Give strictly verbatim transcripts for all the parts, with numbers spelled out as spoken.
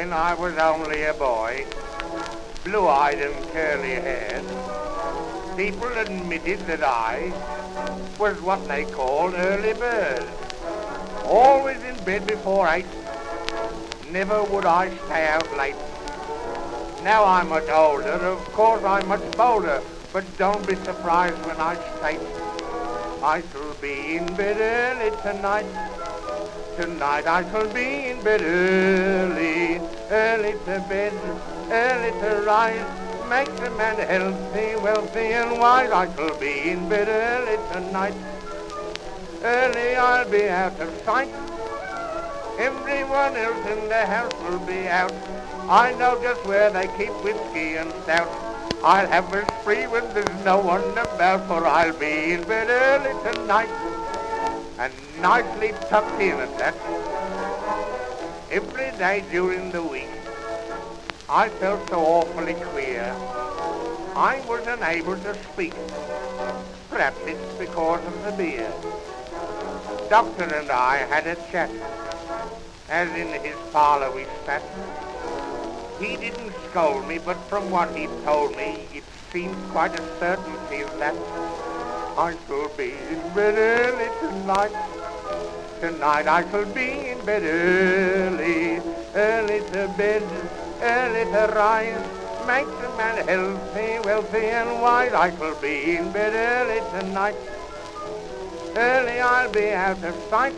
when I was only a boy, blue-eyed and curly-haired, people admitted that I was what they called early bird. Always in bed before eight, never would I stay out late. Now I'm much older, of course I'm much bolder, but don't be surprised when I state I shall be in bed early tonight. Tonight I shall be in bed early, early to bed, early to rise, makes a man healthy, wealthy and wise. I shall be in bed early tonight. Early I'll be out of sight. Everyone else in the house will be out. I know just where they keep whiskey and stout. I'll have a spree when there's no one about, for I'll be in bed early tonight, and nicely tucked in at that. Every day during the week, I felt so awfully queer. I wasn't able to speak. Perhaps it's because of the beer. Doctor and I had a chat, as in his parlour we sat. He didn't scold me, but from what he told me, it seemed quite a certainty that I shall be in bed early tonight. Tonight I shall be in bed early, early to bed, early to rise, makes a man healthy, wealthy and wise. I shall be in bed early tonight. Early I'll be out of sight.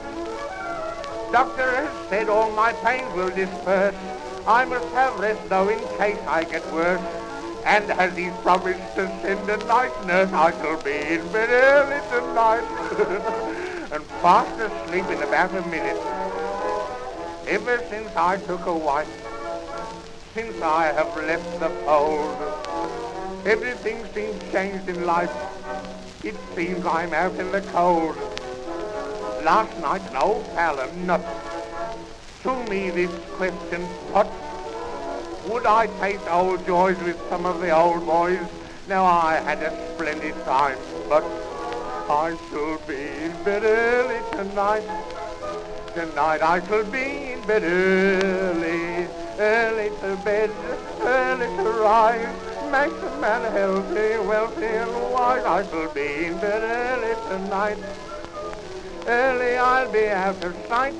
Doctor has said all my pains will disperse. I must have rest though in case I get worse. And as he's promised to send a night nurse, I shall be in bed early tonight and fast asleep in about a minute. Ever since I took a wife, since I have left the fold, everything seems changed in life. It seems I'm out in the cold. Last night an old pal, a nut, to me this question put: would I taste old joys with some of the old boys? Now I had a splendid time, but I shall be in bed early tonight. Tonight I shall be in bed early, early to bed, early to rise, makes a man healthy, wealthy and wise. I shall be in bed early tonight. Early I'll be out of sight.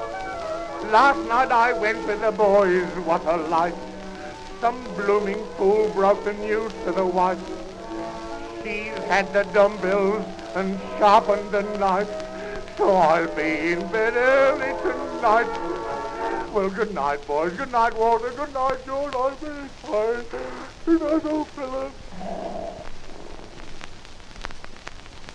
Last night I went with the boys, what a light. Some blooming fool broke the news to the wife. She's had the dumbbells and sharpened the knife, so I'll be in bed early tonight. Well, good night, boys. Good night, Walter. Good night, George. I'll be fine. Good night, old fella.